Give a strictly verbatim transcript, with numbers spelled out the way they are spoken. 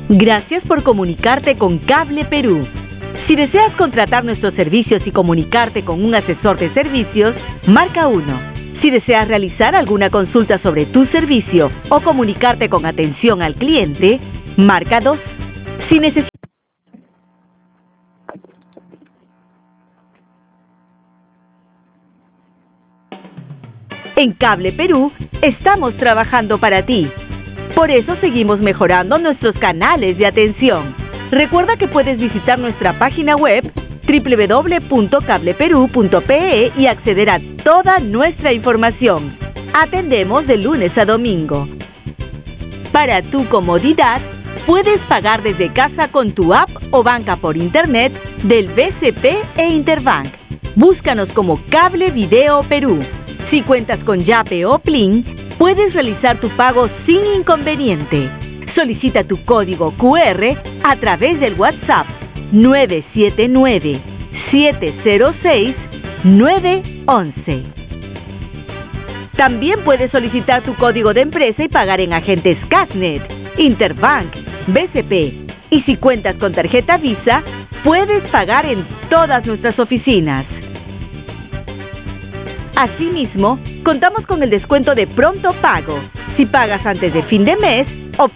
Gracias por comunicarte con Cable Perú. Si deseas contratar nuestros servicios y comunicarte con un asesor de servicios, marca uno. Si deseas realizar alguna consulta sobre tu servicio o comunicarte con atención al cliente, marca dos. Si necesitas En Cable Perú estamos trabajando para ti. Por eso seguimos mejorando nuestros canales de atención. Recuerda que puedes visitar nuestra página web doble u doble u doble u punto cable perú punto pe e y acceder a toda nuestra información. Atendemos de lunes a domingo. Para tu comodidad, puedes pagar desde casa con tu app o banca por internet del B C P e Interbank. Búscanos como Cable Video Perú. Si cuentas con Yape o Plin, puedes realizar tu pago sin inconveniente. Solicita tu código cu erre a través del WhatsApp nueve siete nueve, siete cero seis, nueve once. También puedes solicitar tu código de empresa y pagar en agentes Casnet, Interbank, B C P. Y si cuentas con tarjeta Visa, puedes pagar en todas nuestras oficinas. Asimismo, contamos con el descuento de Pronto Pago. Si pagas antes de fin de mes,